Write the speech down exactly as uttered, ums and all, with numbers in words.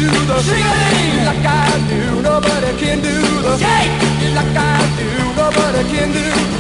do the shake like I do. Nobody can do the shake like I do. Nobody can do